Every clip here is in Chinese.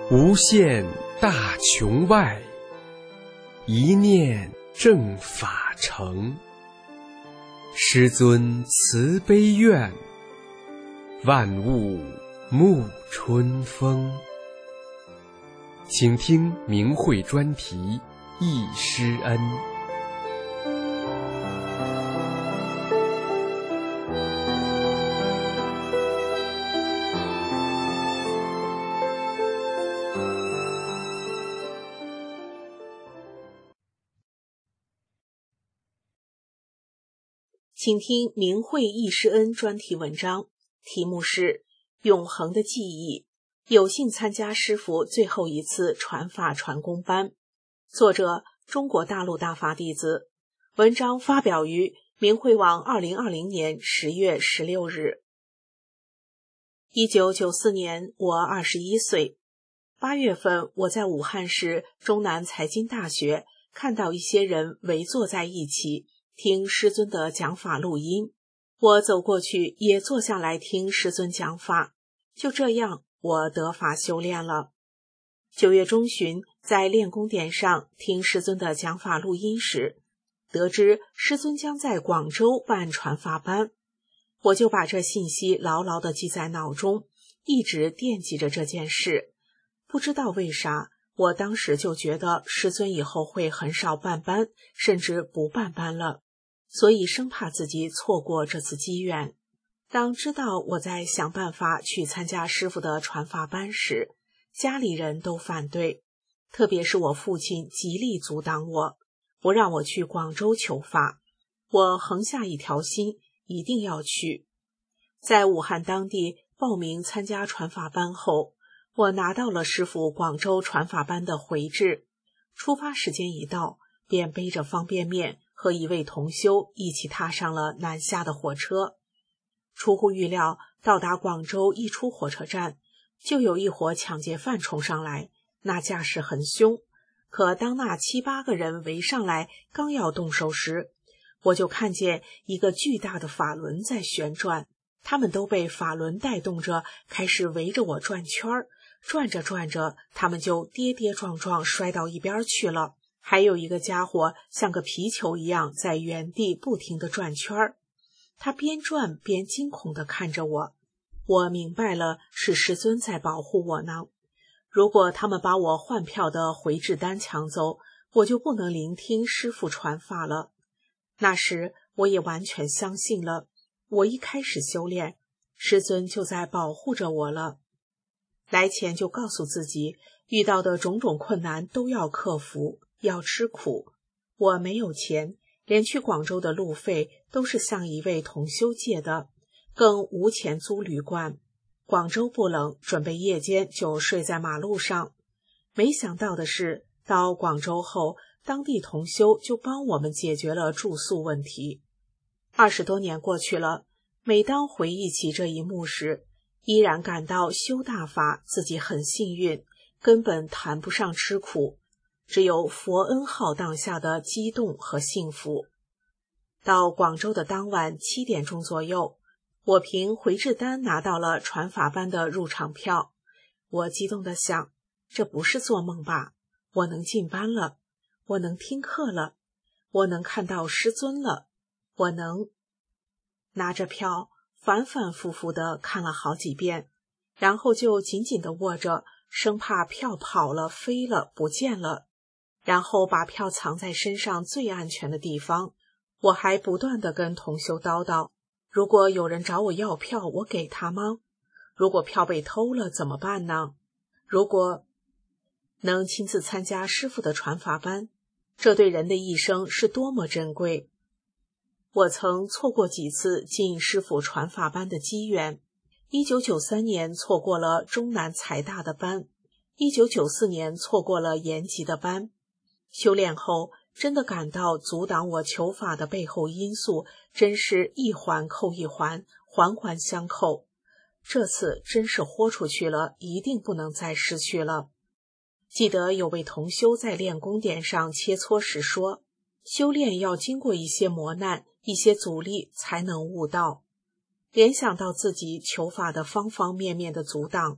无限大穹外，一念正法成。师尊慈悲愿，万物沐春风。请听明慧专题忆师恩。 请听明慧忆师恩专题文章，题目是永恒的记忆，有幸参加师父最后一次传法传功班，作者中国大陆大法弟子，文章发表于明慧网2020年10月16日。1994年我21岁，8月份我在武汉市中南财经大学看到一些人围坐在一起听师尊的讲法录音，我走过去也坐下来听师尊讲法，就这样我得法修炼了。9月中旬在练功点上听师尊的讲法录音时，得知师尊将在广州办传法班，我就把这信息牢牢地记在脑中，一直惦记着这件事。不知道为啥，我当时就觉得师尊以后会很少办班，甚至不办班了，所以生怕自己错过这次机缘。当知道我在想办法去参加师父的传法班时，家里人都反对，特别是我父亲极力阻挡我，不让我去广州求法。我横下一条心，一定要去。在武汉当地报名参加传法班后，我拿到了师父广州传法班的回执，出发时间一到，便背着方便面和一位同修一起踏上了南下的火车。出乎预料，到达广州一出火车站，就有一伙抢劫犯冲上来，那架势很凶。可当那7、8个人围上来，刚要动手时，我就看见一个巨大的法轮在旋转，他们都被法轮带动着，开始围着我转圈儿，转着转着，他们就跌跌撞撞摔到一边去了。还有一个家伙像个皮球一样在原地不停地转圈儿，他边转边惊恐地看着我。我明白了，是师尊在保护我呢。如果他们把我换票的回执单抢走，我就不能聆听师父传法了。那时我也完全相信了，我一开始修炼，师尊就在保护着我了。来前就告诉自己，遇到的种种困难都要克服，要吃苦。我没有钱，连去广州的路费都是向一位同修借的，更无钱租旅馆。广州不冷，准备夜间就睡在马路上。没想到的是，到广州后，当地同修就帮我们解决了住宿问题。20多年过去了，每当回忆起这一幕时，依然感到修大法自己很幸运，根本谈不上吃苦，只有佛恩浩荡下的激动和幸福。到广州的当晚7点钟左右，我凭回执单拿到了传法班的入场票。我激动地想，这不是做梦吧？我能进班了，我能听课了，我能看到师尊了，我能……拿着票反反复复地看了好几遍，然后就紧紧地握着，生怕票跑了、飞了、不见了，然后把票藏在身上最安全的地方。我还不断地跟同修叨叨，如果有人找我要票，我给他吗？如果票被偷了怎么办呢？如果能亲自参加师父的传法班，这对人的一生是多么珍贵。我曾错过几次进师父传法班的机缘。1993年错过了中南财大的班，1994年错过了延吉的班。修炼后，真的感到阻挡我求法的背后因素真是一环扣一环，环环相扣。这次真是豁出去了，一定不能再失去了。记得有位同修在练功点上切磋时说，修炼要经过一些磨难，一些阻力才能悟道。联想到自己求法的方方面面的阻挡，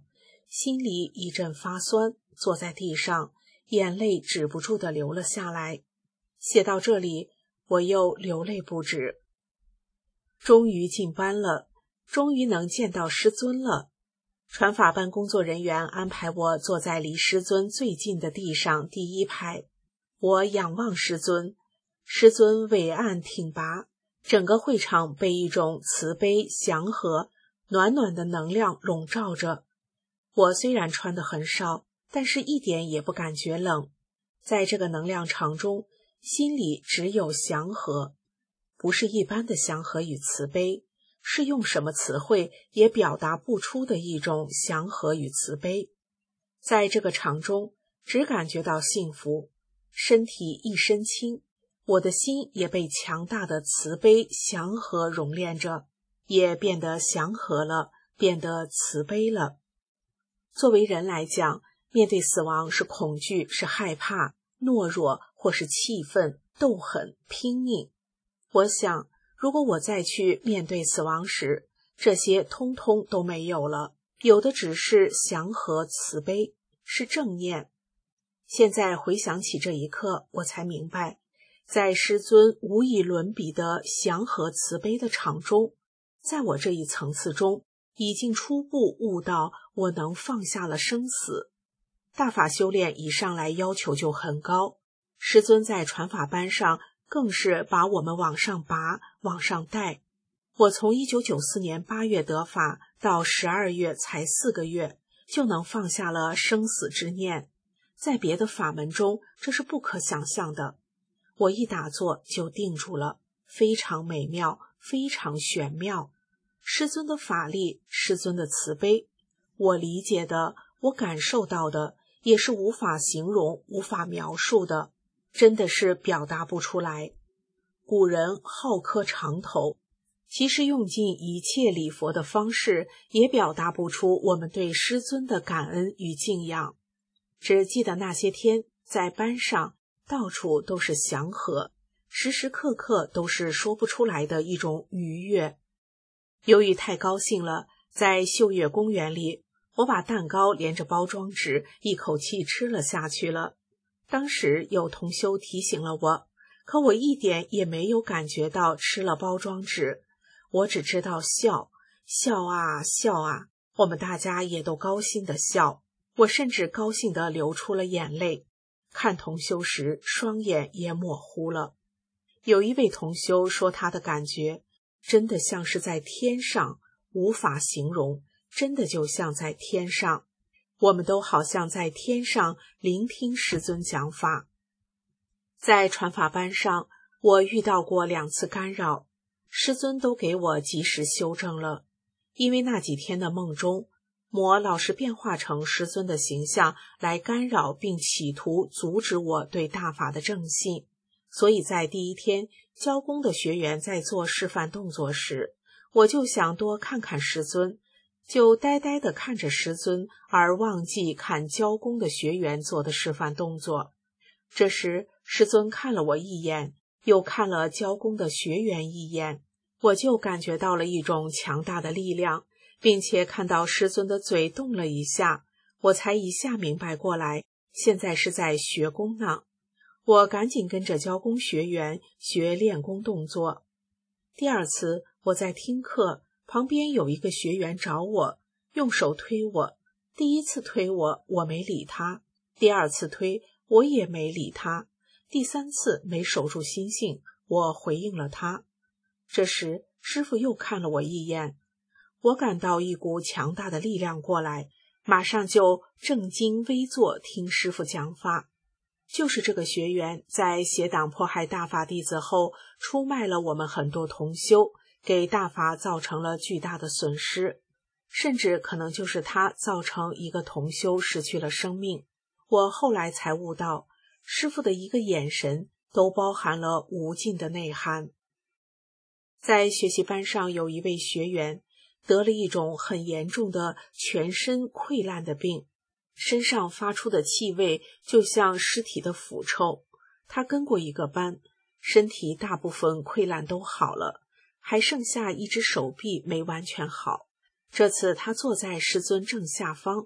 心里一阵发酸，坐在地上，眼泪止不住地流了下来。写到这里，我又流泪不止。终于进班了，终于能见到师尊了。传法班工作人员安排我坐在离师尊最近的地上第一排，我仰望师尊，师尊伟岸挺拔，整个会场被一种慈悲、祥和、暖暖的能量笼罩着。我虽然穿得很少，但是一点也不感觉冷。在这个能量场中，心里只有祥和，不是一般的祥和与慈悲，是用什么词汇也表达不出的一种祥和与慈悲。在这个场中，只感觉到幸福，身体一身轻，我的心也被强大的慈悲祥和熔炼着，也变得祥和了，变得慈悲了。作为人来讲，面对死亡是恐惧，是害怕、懦弱，或是气愤、斗狠、拼命。我想，如果我再去面对死亡时，这些通通都没有了，有的只是祥和慈悲，是正念。现在回想起这一刻，我才明白，在师尊无以伦比的祥和慈悲的场中，在我这一层次中，已经初步悟到我能放下了生死。大法修炼一上来要求就很高，师尊在传法班上更是把我们往上拔，往上带。我从1994年8月得法到12月才4个月，就能放下了生死之念。在别的法门中，这是不可想象的。我一打坐就定住了，非常美妙，非常玄妙。师尊的法力，师尊的慈悲，我理解的，我感受到的，也是无法形容、无法描述的，真的是表达不出来。古人好磕长头，其实用尽一切礼佛的方式，也表达不出我们对师尊的感恩与敬仰。只记得那些天，在班上，到处都是祥和，时时刻刻都是说不出来的一种愉悦。由于太高兴了，在秀月公园里，我把蛋糕连着包装纸一口气吃了下去了。当时有同修提醒了我，可我一点也没有感觉到吃了包装纸，我只知道笑，笑啊笑啊，我们大家也都高兴地笑，我甚至高兴地流出了眼泪，看同修时双眼也模糊了。有一位同修说他的感觉真的像是在天上，无法形容，真的就像在天上，我们都好像在天上聆听师尊讲法。在传法班上，我遇到过2次干扰，师尊都给我及时修正了。因为那几天的梦中，魔老是变化成师尊的形象来干扰并企图阻止我对大法的正信，所以在第一天教功的学员在做示范动作时，我就想多看看师尊，就呆呆地看着师尊，而忘记看教功的学员做的示范动作。这时师尊看了我一眼，又看了教功的学员一眼，我就感觉到了一种强大的力量，并且看到师尊的嘴动了一下，我才一下明白过来，现在是在学功呢。我赶紧跟着教功学员学练功动作。第2次我在听课，旁边有一个学员找我，用手推我。第1次推我，我没理他；第2次推，我也没理他；第3次没守住心性，我回应了他。这时师父又看了我一眼，我感到一股强大的力量过来，马上就正襟危坐听师父讲法。就是这个学员在邪党迫害大法弟子后，出卖了我们很多同修，给大法造成了巨大的损失，甚至可能就是他造成一个同修失去了生命。我后来才悟到，师父的一个眼神都包含了无尽的内涵。在学习班上，有一位学员得了一种很严重的全身溃烂的病，身上发出的气味就像尸体的腐臭。他跟过一个班，身体大部分溃烂都好了，还剩下一只手臂没完全好。这次他坐在师尊正下方，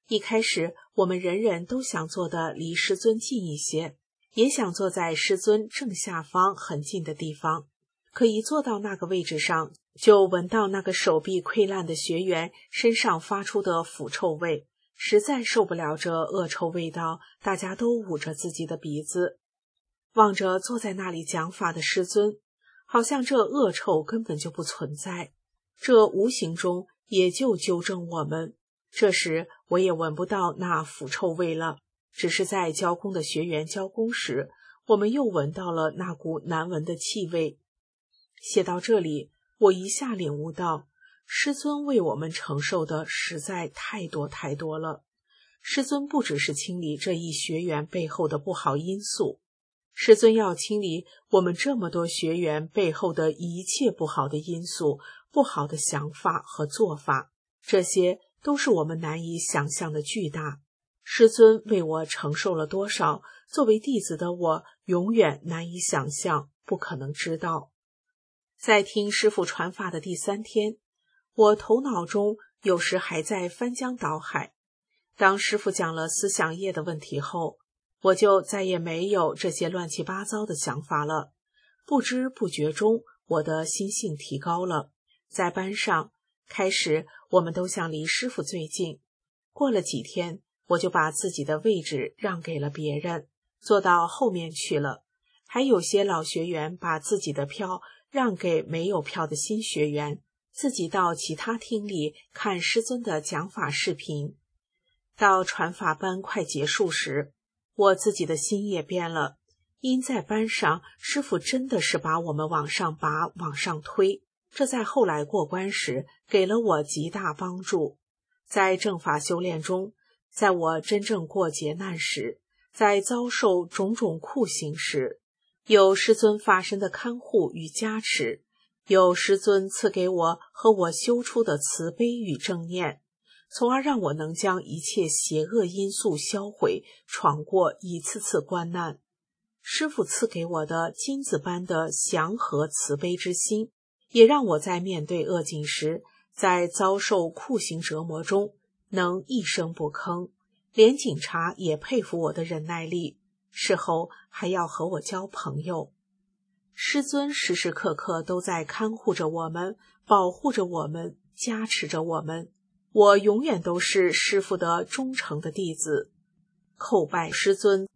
一开始，我们人人都想坐得离师尊近一些，也想坐在师尊正下方很近的地方。可一坐到那个位置上，就闻到那个手臂溃烂的学员身上发出的腐臭味，实在受不了这恶臭味道，大家都捂着自己的鼻子，望着坐在那里讲法的师尊，好像这恶臭根本就不存在，这无形中也就纠正我们。这时我也闻不到那腐臭味了，只是在教功的学员教功时，我们又闻到了那股难闻的气味。写到这里，我一下领悟到，师尊为我们承受的实在太多太多了。师尊不只是清理这一学员背后的不好因素，师尊要清理我们这么多学员背后的一切不好的因素、不好的想法和做法，这些都是我们难以想象的巨大。师尊为我承受了多少，作为弟子的我永远难以想象，不可能知道。在听师父传法的第3天，我头脑中有时还在翻江倒海。当师父讲了思想业的问题后，我就再也没有这些乱七八糟的想法了。不知不觉中，我的心性提高了。在班上，开始我们都想离师父最近，过了几天，我就把自己的位置让给了别人，坐到后面去了。还有些老学员把自己的票让给没有票的新学员，自己到其他厅里看师尊的讲法视频。到传法班快结束时，我自己的心也变了，因在班上师父真的是把我们往上拔往上推，这在后来过关时给了我极大帮助。在正法修炼中，在我真正过劫难时，在遭受种种酷刑时，有师尊法身的看护与加持，有师尊赐给我和我修出的慈悲与正念，从而让我能将一切邪恶因素销毁，闯过一次次关难。师父赐给我的金子般的祥和慈悲之心，也让我在面对恶境时，在遭受酷刑折磨中能一声不吭，连警察也佩服我的忍耐力，事后还要和我交朋友。师尊时时刻刻都在看护着我们，保护着我们，加持着我们。我永远都是师父的忠诚的弟子，叩拜师尊。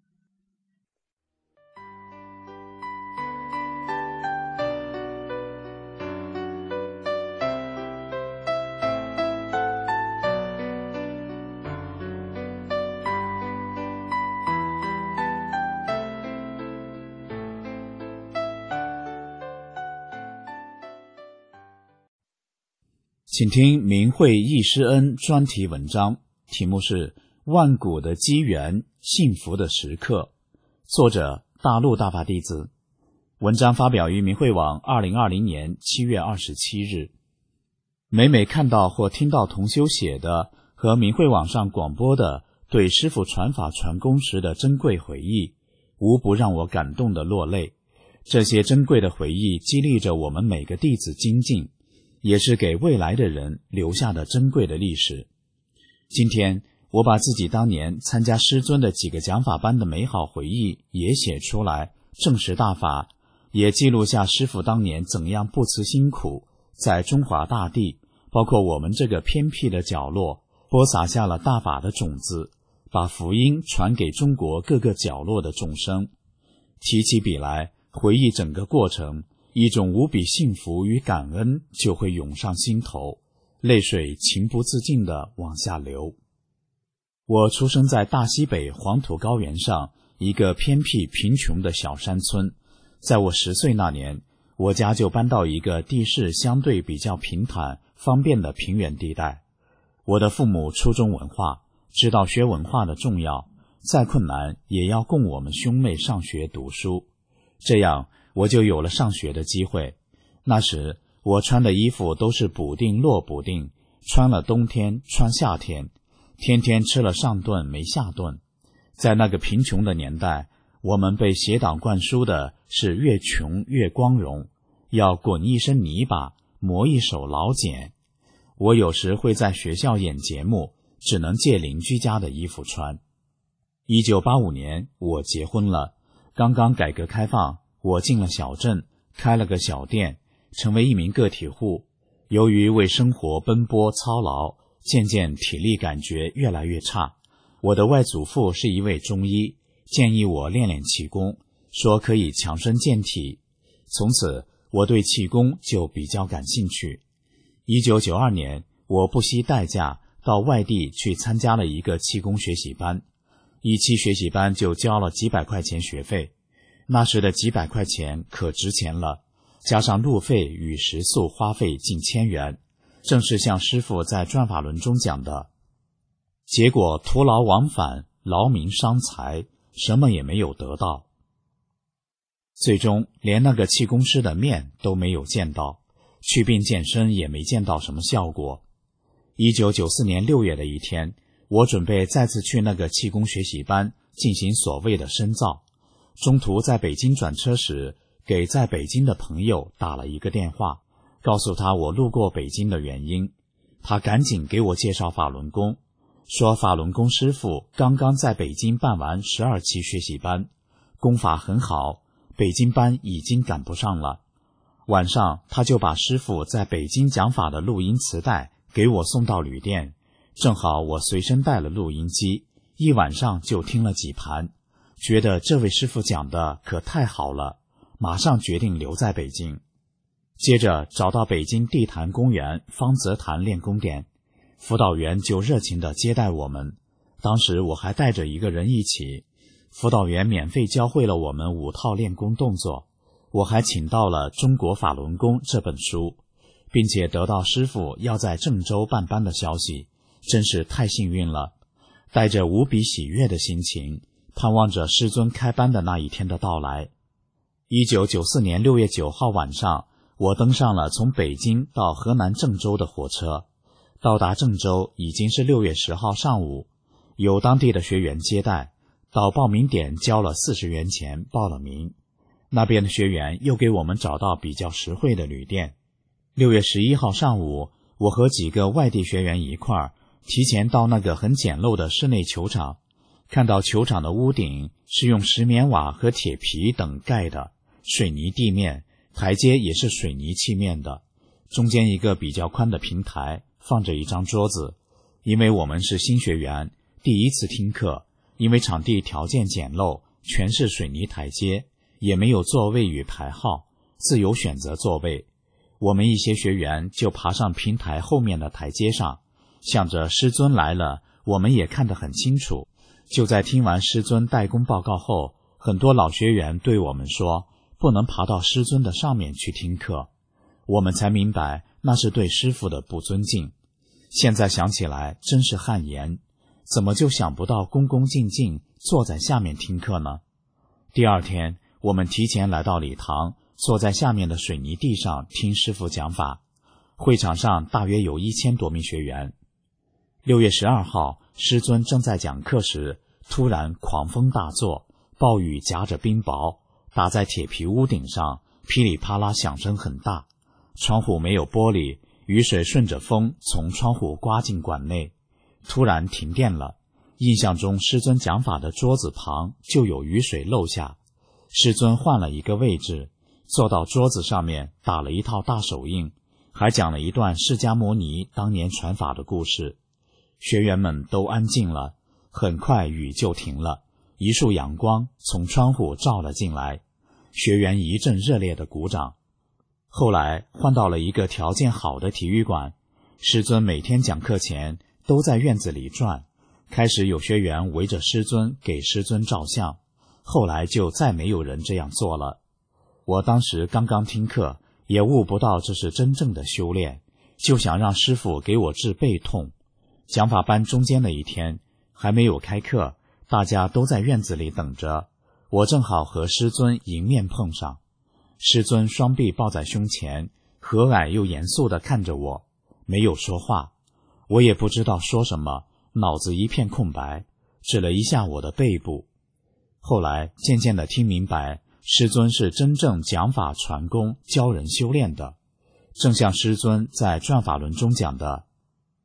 请听明慧忆师恩专题文章，题目是万古的机缘，幸福的时刻，作者大陆大法弟子。文章发表于明慧网2020年7月27日。每每看到或听到同修写的和明慧网上广播的对师父传法传功时的珍贵回忆，无不让我感动的落泪。这些珍贵的回忆激励着我们每个弟子精进，也是给未来的人留下的珍贵的历史。今天我把自己当年参加师尊的几个讲法班的美好回忆也写出来，证实大法，也记录下师父当年怎样不辞辛苦，在中华大地，包括我们这个偏僻的角落，播撒下了大法的种子，把福音传给中国各个角落的众生。提起笔来，回忆整个过程，一种无比幸福与感恩就会涌上心头，泪水情不自禁地往下流。我出生在大西北黄土高原上一个偏僻贫穷的小山村，在我10岁那年，我家就搬到一个地势相对比较平坦方便的平原地带。我的父母初中文化，知道学文化的重要，再困难也要供我们兄妹上学读书，这样我就有了上学的机会。那时我穿的衣服都是补丁落补丁，穿了冬天穿夏天，天天吃了上顿没下顿。在那个贫穷的年代，我们被邪党灌输的是越穷越光荣，要滚一身泥巴，磨一手老茧。我有时会在学校演节目， 只能借邻居家的衣服穿。1985年我结婚了，刚刚改革开放，我进了小镇，开了个小店，成为一名个体户。由于为生活奔波操劳，渐渐体力感觉越来越差。我的外祖父是一位中医，建议我练练气功，说可以强身健体。从此我对气功就比较感兴趣。1992年，我不惜代价到外地去参加了一个气功学习班，一期学习班就交了几百块钱学费，那时的几百块钱可值钱了，加上路费与食宿花费近1000元，正是像师父在转法轮中讲的，结果徒劳往返，劳民伤财，什么也没有得到。最终连那个气功师的面都没有见到，祛病健身也没见到什么效果。1994年6月的一天，我准备再次去那个气功学习班进行所谓的深造，中途在北京转车时，给在北京的朋友打了一个电话，告诉他我路过北京的原因。他赶紧给我介绍法轮功，说法轮功师傅刚刚在北京办完12期学习班，功法很好，北京班已经赶不上了。晚上他就把师傅在北京讲法的录音磁带给我送到旅店，正好我随身带了录音机，一晚上就听了几盘，觉得这位师傅讲的可太好了，马上决定留在北京。接着找到北京地坛公园方泽坛练功点，辅导员就热情地接待我们，当时我还带着一个人一起，辅导员免费教会了我们5套练功动作，我还请到了《中国法轮功》这本书，并且得到师傅要在郑州办班的消息，真是太幸运了。带着无比喜悦的心情，盼望着师尊开班的那一天的到来。1994年6月9号晚上，我登上了从北京到河南郑州的火车，到达郑州已经是6月10号上午，有当地的学员接待，到报名点交了40元钱报了名，那边的学员又给我们找到比较实惠的旅店。6月11号上午，我和几个外地学员一块儿提前到那个很简陋的室内球场，看到球场的屋顶是用石棉瓦和铁皮等盖的，水泥地面，台阶也是水泥砌面的，中间一个比较宽的平台，放着一张桌子。因为我们是新学员，第一次听课，因为场地条件简陋，全是水泥台阶，也没有座位与排号，自由选择座位。我们一些学员就爬上平台后面的台阶上，想着师尊来了，我们也看得很清楚。就在听完师尊代功报告后，很多老学员对我们说，不能爬到师尊的上面去听课。我们才明白那是对师父的不尊敬。现在想起来真是汗颜，怎么就想不到恭恭敬敬坐在下面听课呢？第二天，我们提前来到礼堂，坐在下面的水泥地上听师父讲法。会场上大约有1000多名学员。6月12号，师尊正在讲课时，突然狂风大作，暴雨夹着冰雹，打在铁皮屋顶上，噼里啪啦响声很大。窗户没有玻璃，雨水顺着风从窗户刮进馆内。突然停电了，印象中师尊讲法的桌子旁就有雨水漏下。师尊换了一个位置，坐到桌子上面，打了一套大手印，还讲了一段释迦牟尼当年传法的故事。学员们都安静了，很快雨就停了，一束阳光从窗户照了进来，学员一阵热烈的鼓掌。后来换到了一个条件好的体育馆，师尊每天讲课前都在院子里转，开始有学员围着师尊给师尊照相，后来就再没有人这样做了。我当时刚刚听课，也悟不到这是真正的修炼，就想让师父给我治背痛。讲法班中间的一天，还没有开课，大家都在院子里等着，我正好和师尊迎面碰上。师尊双臂抱在胸前，和蔼又严肃地看着我，没有说话。我也不知道说什么，脑子一片空白，指了一下我的背部。后来渐渐地听明白，师尊是真正讲法传功教人修炼的，正像师尊在转法轮中讲的，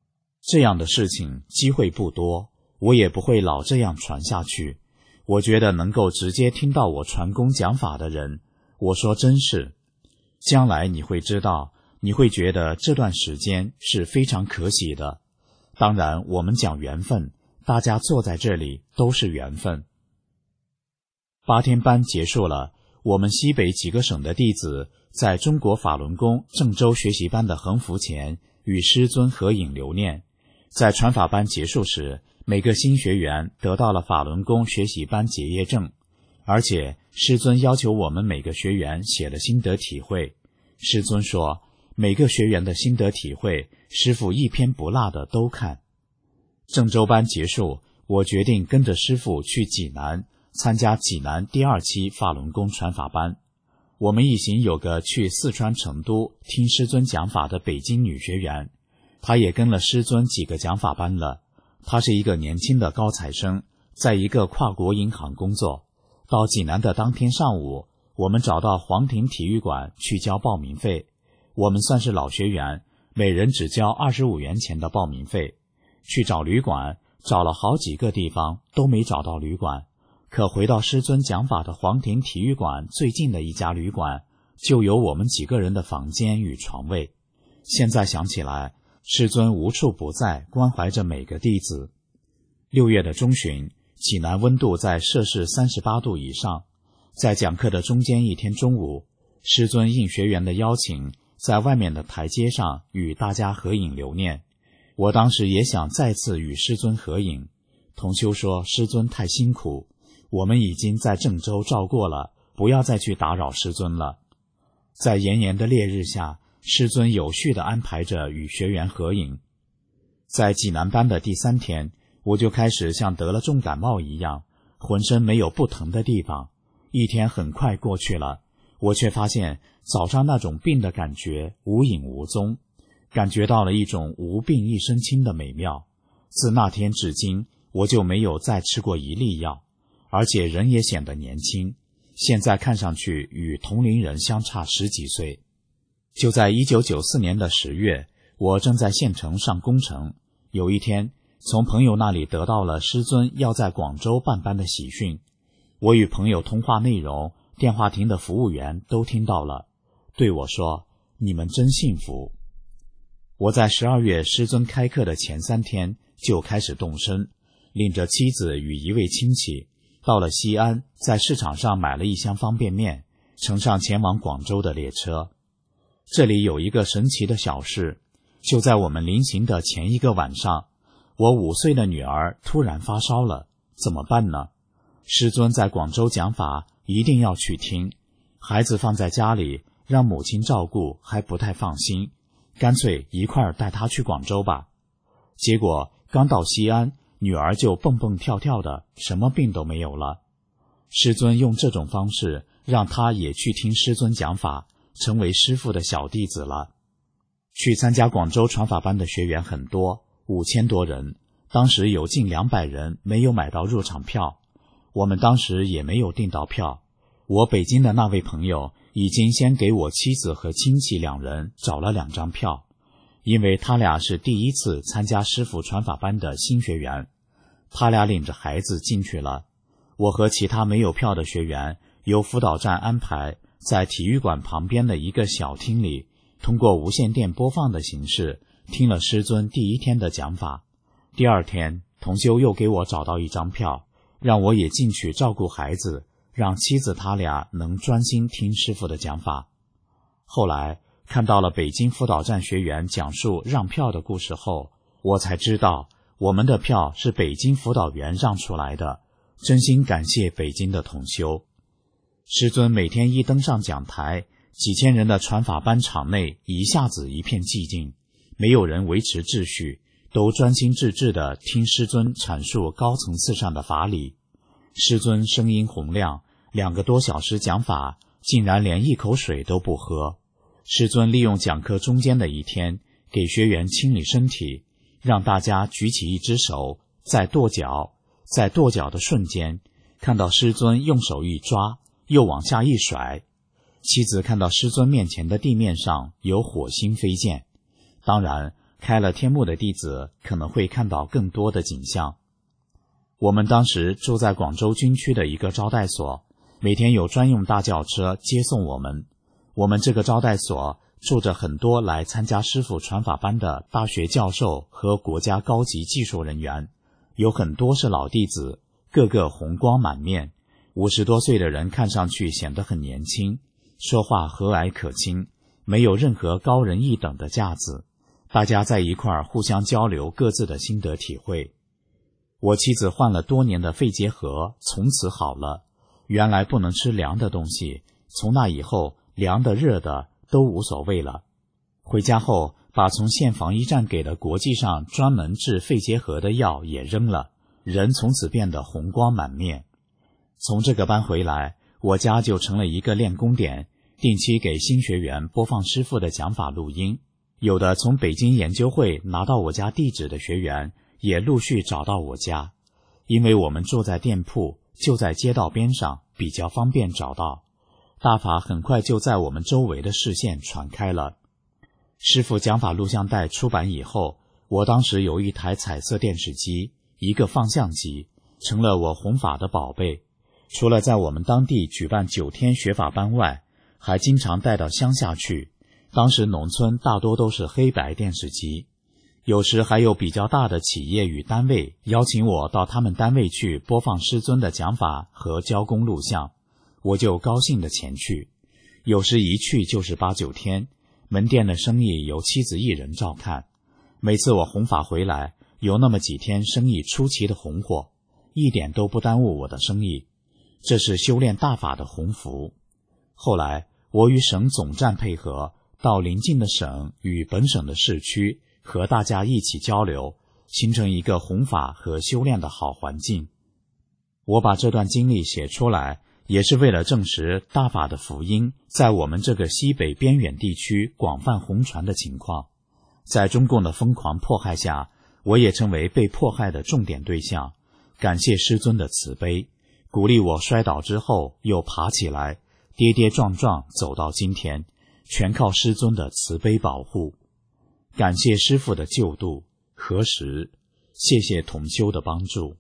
这样的事情机会不多，我也不会老这样传下去。我觉得能够直接听到我传功讲法的人，我说真是，将来你会知道，你会觉得这段时间是非常可喜的。当然我们讲缘分，大家坐在这里都是缘分。8天班结束了，我们西北几个省的弟子在中国法轮功郑州学习班的横幅前与师尊合影留念。在传法班结束时，每个新学员得到了法轮功学习班结业证，而且师尊要求我们每个学员写了心得体会。师尊说，每个学员的心得体会，师父一篇不落的都看。郑州班结束，我决定跟着师父去济南参加济南第2期法轮功传法班。我们一行有个去四川成都听师尊讲法的北京女学员，她也跟了师尊几个讲法班了。她是一个年轻的高材生，在一个跨国银行工作。到济南的当天上午，我们找到黄庭体育馆去交报名费。我们算是老学员，每人只交25元钱的报名费。去找旅馆，找了好几个地方都没找到旅馆，可回到师尊讲法的黄庭体育馆最近的一家旅馆，就有我们几个人的房间与床位。现在想起来，师尊无处不在，关怀着每个弟子。6月的中旬，济南温度在摄氏38度以上。在讲课的中间一天中午，师尊应学员的邀请，在外面的台阶上与大家合影留念。我当时也想再次与师尊合影，同修说师尊太辛苦，我们已经在郑州照过了，不要再去打扰师尊了。在炎炎的烈日下，师尊有序地安排着与学员合影。在济南班的第3天，我就开始像得了重感冒一样，浑身没有不疼的地方。一天很快过去了，我却发现早上那种病的感觉无影无踪，感觉到了一种无病一身轻的美妙。自那天至今，我就没有再吃过一粒药，而且人也显得年轻，现在看上去与同龄人相差10几岁。就在1994年的10月，我正在县城上工程，有一天从朋友那里得到了师尊要在广州办班的喜讯。我与朋友通话内容，电话亭的服务员都听到了，对我说，你们真幸福。我在12月师尊开课的前3天就开始动身，领着妻子与一位亲戚到了西安，在市场上买了一箱方便面，乘上前往广州的列车。这里有一个神奇的小事，就在我们临行的前一个晚上，我5岁的女儿突然发烧了，怎么办呢？师尊在广州讲法，一定要去听，孩子放在家里让母亲照顾还不太放心，干脆一块儿带她去广州吧。结果刚到西安，女儿就蹦蹦跳跳的，什么病都没有了。师尊用这种方式让她也去听师尊讲法，成为师父的小弟子了。去参加广州传法班的学员很多，5000多人，当时有近200人没有买到入场票，我们当时也没有订到票。我北京的那位朋友已经先给我妻子和亲戚2人找了2张票，因为他俩是第一次参加师父传法班的新学员，他俩领着孩子进去了。我和其他没有票的学员由辅导站安排在体育馆旁边的一个小厅里，通过无线电播放的形式听了师尊第1天的讲法。第2天，同修又给我找到1张票，让我也进去照顾孩子，让妻子他俩能专心听师父的讲法。后来看到了北京辅导站学员讲述让票的故事后，我才知道我们的票是北京辅导员让出来的，真心感谢北京的同修。师尊每天一登上讲台，几千人的传法班场内一下子一片寂静，没有人维持秩序，都专心致志地听师尊阐述高层次上的法理。师尊声音洪亮，2个多小时讲法，竟然连一口水都不喝。师尊利用讲课中间的1天，给学员清理身体，让大家举起一只手，再跺脚，在跺脚的瞬间，看到师尊用手一抓，又往下一甩。妻子看到师尊面前的地面上有火星飞溅，当然开了天幕的弟子可能会看到更多的景象。我们当时住在广州军区的一个招待所，每天有专用大轿车接送我们。我们这个招待所住着很多来参加师父传法班的大学教授和国家高级技术人员，有很多是老弟子，个个红光满面，50多岁的人看上去显得很年轻，说话和蔼可亲，没有任何高人一等的架子。大家在一块儿互相交流各自的心得体会。我妻子患了多年的肺结核，从此好了。原来不能吃凉的东西，从那以后凉的热的都无所谓了。回家后把从县防疫站给的国际上专门治肺结核的药也扔了，人从此变得红光满面。从这个班回来，我家就成了一个练功点，定期给新学员播放师父的讲法录音。有的从北京研究会拿到我家地址的学员也陆续找到我家，因为我们住在店铺，就在街道边上，比较方便找到。大法很快就在我们周围的视线传开了。师父讲法录像带出版以后，我当时有一台彩色电视机，一个放相机，成了我弘法的宝贝。除了在我们当地举办9天学法班外，还经常带到乡下去。当时农村大多都是黑白电视机，有时还有比较大的企业与单位邀请我到他们单位去播放师尊的讲法和交工录像，我就高兴地前去。有时一去就是8、9天，门店的生意由妻子一人照看。每次我弘法回来，有那么几天生意出奇的红火，一点都不耽误我的生意。这是修炼大法的鸿福。后来我与省总站配合，到邻近的省与本省的市区和大家一起交流，形成一个弘法和修炼的好环境。我把这段经历写出来，也是为了证实大法的福音在我们这个西北边远地区广泛弘传的情况。在中共的疯狂迫害下，我也成为被迫害的重点对象。感谢师尊的慈悲，鼓励我摔倒之后又爬起来，跌跌撞撞走到今天，全靠师尊的慈悲保护。感谢师父的救度何时，谢谢同修的帮助。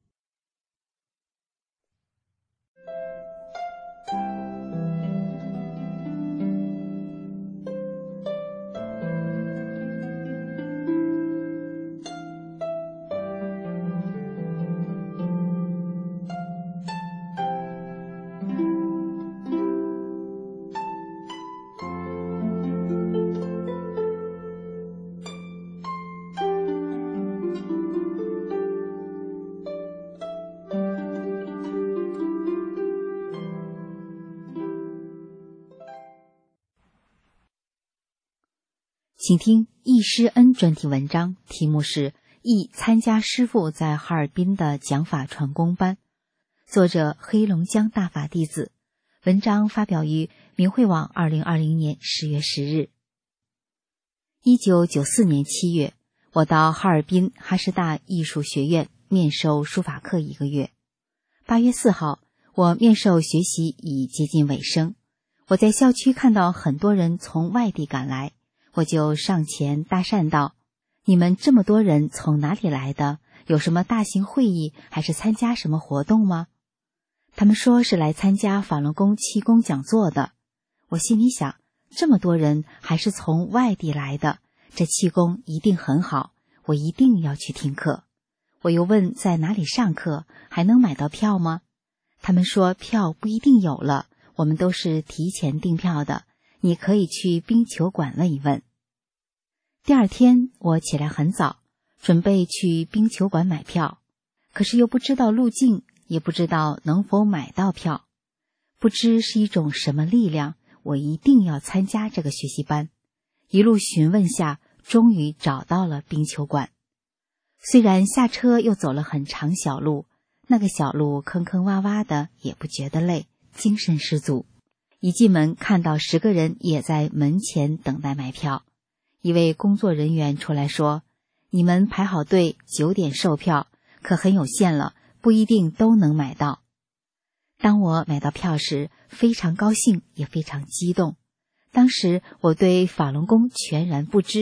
请听易师恩专题文章，题目是易参加师父在哈尔滨的讲法传功班，作者黑龙江大法弟子。文章发表于明慧网2020年10月10日。1994年7月，我到哈尔滨哈师大艺术学院面授书法课1个月。8月4号，我面授学习已接近尾声。我在校区看到很多人从外地赶来，我就上前搭讪道：“你们这么多人从哪里来的？有什么大型会议，还是参加什么活动吗？”他们说是来参加法轮功气功讲座的。我心里想，这么多人还是从外地来的，这气功一定很好，我一定要去听课。我又问在哪里上课，还能买到票吗？他们说票不一定有了，我们都是提前订票的，你可以去冰球馆问一问。第二天我起来很早，准备去冰球馆买票，可是又不知道路径，也不知道能否买到票。不知是一种什么力量，我一定要参加这个学习班。一路询问下，终于找到了冰球馆。虽然下车又走了很长小路，那个小路坑坑洼洼的，也不觉得累，精神十足。一进门看到10个人也在门前等待买票。一位工作人员出来说：“你们排好队，9点售票，可很有限了，不一定都能买到。”当我买到票时，非常高兴，也非常激动。当时我对法轮功全然不知，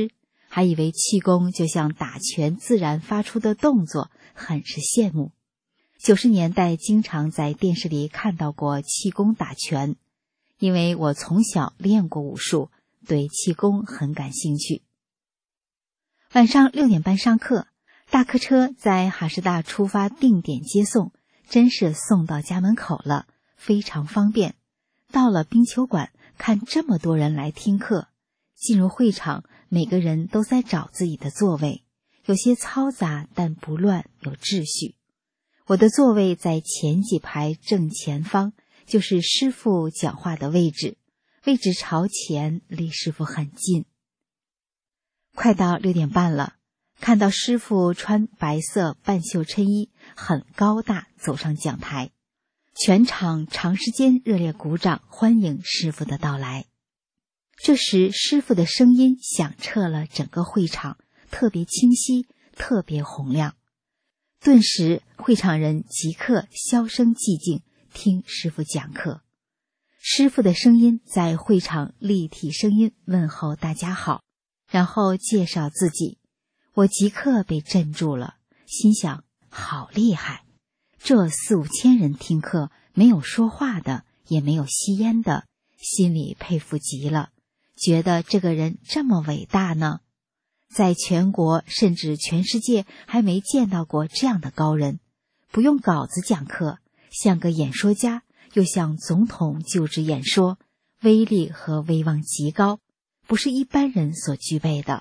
还以为气功就像打拳自然发出的动作，很是羡慕。90年代经常在电视里看到过气功打拳，因为我从小练过武术，对气功很感兴趣。晚上6点半上课，大客车在哈师大出发定点接送，真是送到家门口了，非常方便。到了冰球馆，看这么多人来听课，进入会场，每个人都在找自己的座位，有些嘈杂但不乱，有秩序。我的座位在前几排正前方，就是师父讲话的位置，位置朝前，离师父很近。快到6点半了，看到师父穿白色半袖衬衣，很高大，走上讲台，全场长时间热烈鼓掌，欢迎师父的到来。这时师父的声音响彻了整个会场，特别清晰，特别洪亮。顿时会场人即刻销声寂静，听师父讲课。师父的声音在会场立体声音问候大家好，然后介绍自己。我即刻被镇住了，心想好厉害，这4、5千人听课，没有说话的，也没有吸烟的，心里佩服极了，觉得这个人这么伟大呢。在全国甚至全世界还没见到过这样的高人，不用稿子讲课，像个演说家，又像总统就职演说，威力和威望极高，不是一般人所具备的。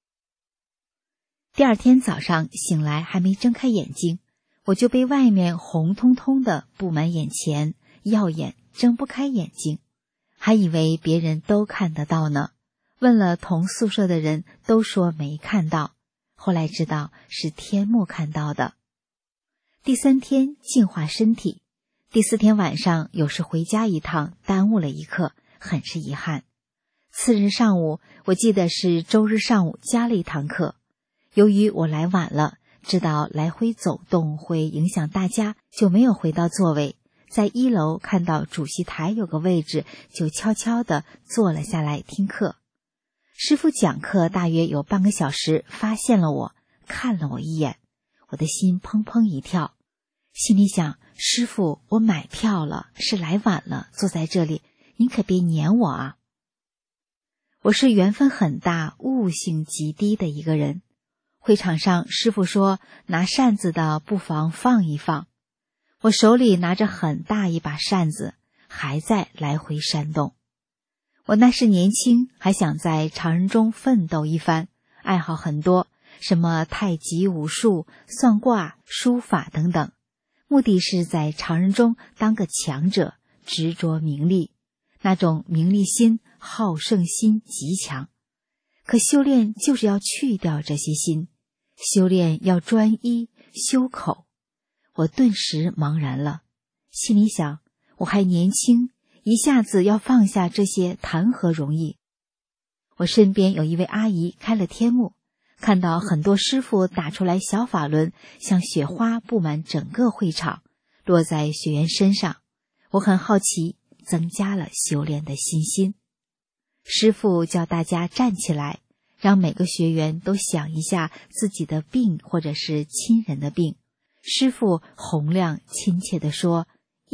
第二天早上醒来还没睁开眼睛，我就被外面红彤彤的布满眼前，耀眼，睁不开眼睛，还以为别人都看得到呢。问了同宿舍的人，都说没看到，后来知道是天幕看到的。第3天净化身体，第4天晚上有事回家一趟，耽误了一课，很是遗憾。次日上午，我记得是周日上午加了一堂课，由于我来晚了，知道来回走动会影响大家，就没有回到座位，在1楼看到主席台有个位置，就悄悄地坐了下来听课。师父讲课大约有半个小时，发现了我，看了我一眼，我的心砰砰一跳，心里想，师父，我买票了，是来晚了，坐在这里，您可别撵我啊。我是缘分很大，悟性极低的一个人。会场上师父说，拿扇子的不妨放一放，我手里拿着很大一把扇子，还在来回扇动。我那时年轻，还想在常人中奋斗一番，爱好很多，什么太极、武术、算卦、书法等等，目的是在常人中当个强者，执着名利，那种名利心、好胜心极强。可修炼就是要去掉这些心，修炼要专一修口。我顿时茫然了，心里想，我还年轻，一下子要放下这些谈何容易。我身边有一位阿姨开了天幕，看到很多师父打出来小法轮，像雪花布满整个会场，落在学员身上。我很好奇，增加了修炼的信心。师父叫大家站起来，让每个学员都想一下自己的病或者是亲人的病。师父洪亮亲切地说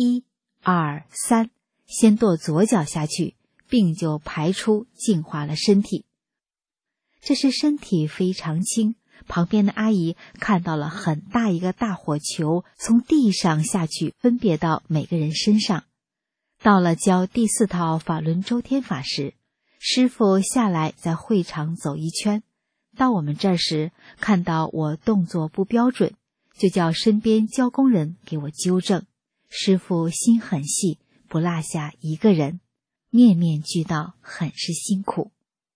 ：1、2、3，先跺左脚下去，病就排出，净化了身体。这时身体非常轻，旁边的阿姨看到了很大一个大火球从地上下去，分别到每个人身上。到了教第4套法轮周天法时，师父下来在会场走一圈，到我们这儿时看到我动作不标准，就叫身边教工人给我纠正。师父心很细，不落下一个人，面面俱到，很是辛苦。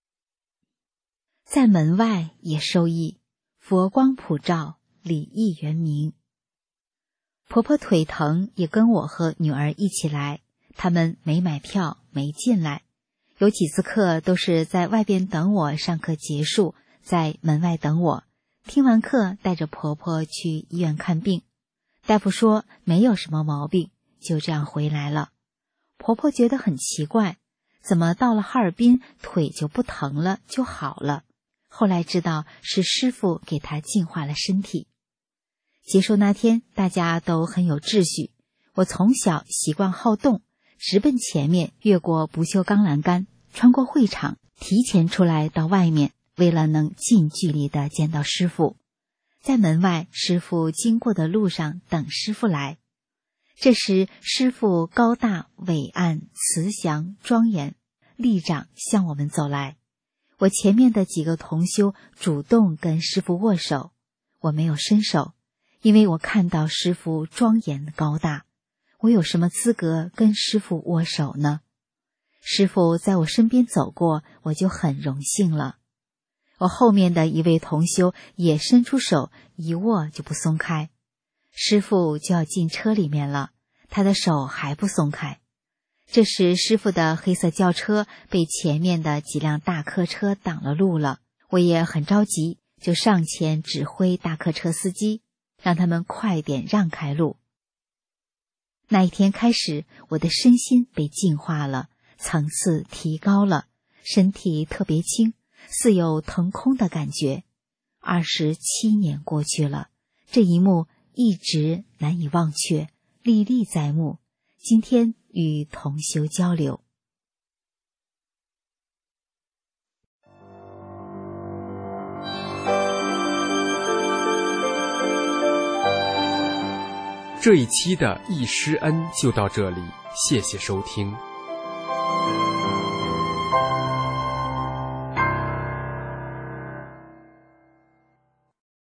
在门外也受益，佛光普照，礼义圆明。婆婆腿疼，也跟我和女儿一起来，他们没买票，没进来。有几次课都是在外边等我上课结束，在门外等我。听完课带着婆婆去医院看病，大夫说没有什么毛病，就这样回来了。婆婆觉得很奇怪，怎么到了哈尔滨腿就不疼了，就好了。 后来知道是师父给他净化了身体。结束那天，大家都很有秩序。我从小习惯好动，直奔前面，越过不锈钢栏杆，穿过会场，提前出来到外面，为了能近距离地见到师父。在门外，师父经过的路上等师父来。这时师父高大伟岸，慈祥庄严，立掌向我们走来。我前面的几个同修主动跟师父握手，我没有伸手，因为我看到师父庄严高大，我有什么资格跟师父握手呢？师父在我身边走过，我就很荣幸了。我后面的一位同修也伸出手，一握就不松开。师父就要进车里面了，他的手还不松开。这时师父的黑色轿车被前面的几辆大客车挡了路了，我也很着急，就上前指挥大客车司机，让他们快点让开路。那一天开始，我的身心被净化了，层次提高了，身体特别轻，似有腾空的感觉。27年过去了，这一幕一直难以忘却，历历在目。今天与同修交流。 这一期的易师恩就到这里，谢谢收听。